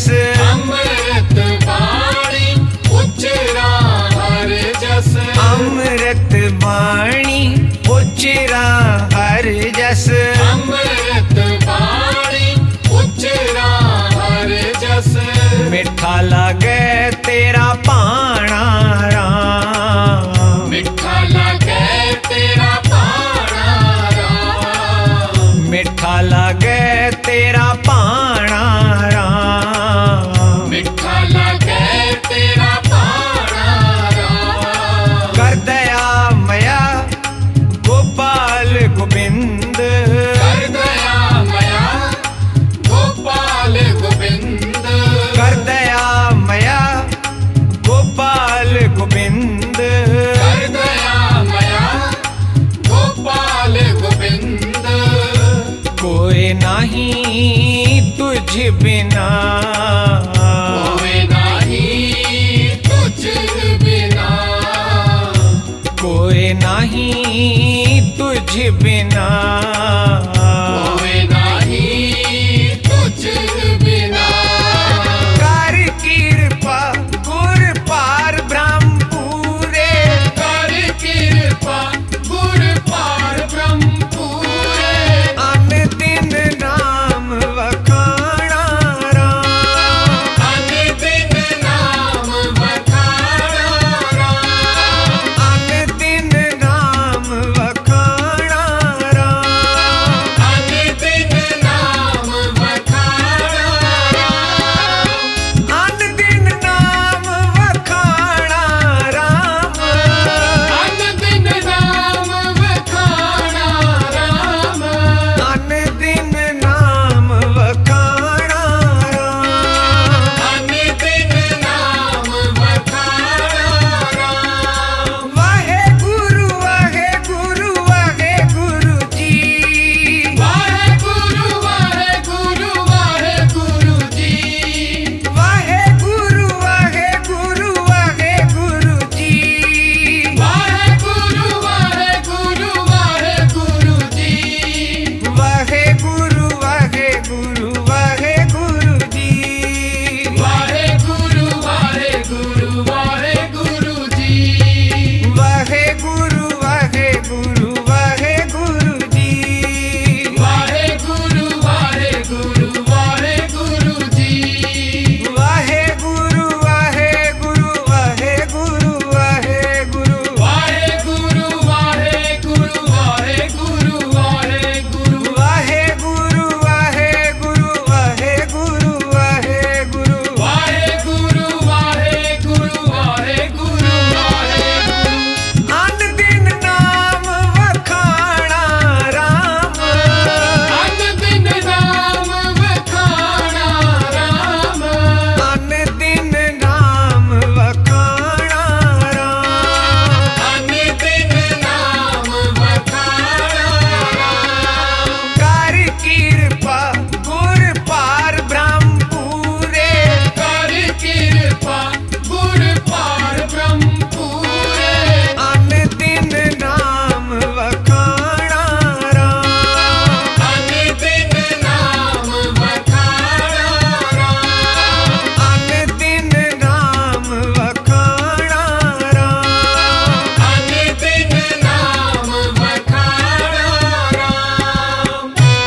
अमृत वाणी उचरा हर जस। अमृत वाणी उचरा हर जस। अमृत वाणी उचरा हर जस। मिठा लागे तेरा भाणा राम। मिठा लागे तेरा भाणा राम। मिठा लागे तेरा भाणा राम। मिठा लागे तेरा भाणा राम। कर दया मया गोपाल गोविंद। कर दया मया गोपाल गोविंद। कर दया मया गोपाल गोविंद। कर दया मया गोपाल गोविंद। कोई नहीं तुझ बिना। कोई नहीं तुझ बिना। कोई नहीं तुझ बिना। कोई नहीं तुझ बिना। कर कृपा गुर पार ब्रह्म पूरे। कर कृपा गुर पार ब्रह्म पूरे। अन दिन नाम वखाणा राम। अन दिन नाम वखाणा राम। अन दिन नाम वखाणा राम। अन दिन नाम वखाणा राम। अन दिन नाम वखाणा राम। अन दिन नाम वखाणा राम। अन दिन नाम वखाणा राम। अन दिन नाम वखाणा राम। वाहे गुरु वाहे गुरु जी। वाहे गुरु जी। वाहे गुरु जी। वाहे गुरु जी। वाहे गुरु जी। वाहे गुरु जी। वाहे गुरु जी। वाहे गुरु जी। वाहे गुरु वाहे गुरु। वाहे गुरु वाहे गुरु। वाहे गुरु वाहे गुरु। वाहे गुरु वाहे गुरु वाहे गुरु। वाहे गुरु वाहे गुरु। अन दिन नाम वखाणा राम। अन दिन नाम वखाणा राम। अन दिन नाम वखाणा राम। अन दिन नाम वखाणा राम। कर कृपा गुर पार ब्रह्म पूरे। कर कृपा गुर पार ब्रह्म पूरे। अन दिन नाम वखाणा राम। अन दिन नाम वखाणा राम। अन दिन नाम वखाणा राम। अन दिन नाम वखाणा राम।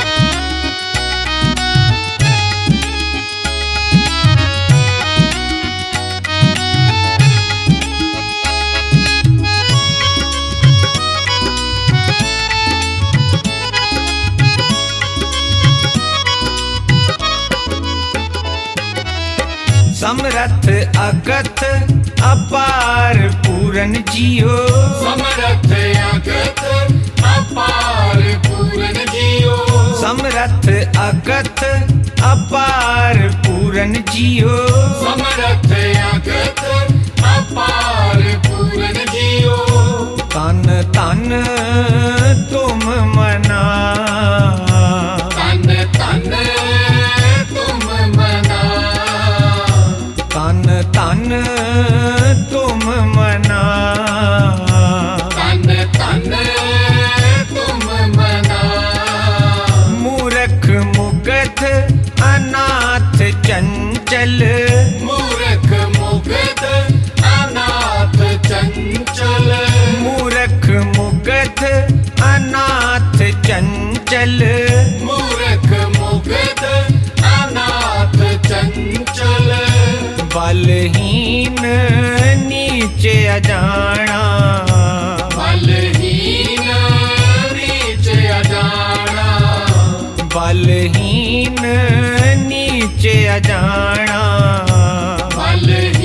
समरथ अगथ अपार पूरन जियो। समरथ अगत अपार पूरन जियो। समरथ अगथ अपार पूरन जियो। समरथ अगत अपार पूरन जियो। तन तन तुम मना। तन तन तुम मना। तन तन तुम मना। तन तन तुम मना। मूर्ख मुगथ अनाथ चंचल। मूर्ख मुग्ध अनाथ चंचल मूर्ख मुग्ध अनाथ चंचल मूर्ख मुग्ध अनाथ चंचल बलहीन नीचे अजाना बलहीन नीच अजाना बलहीन नीचे अजाना बलहीन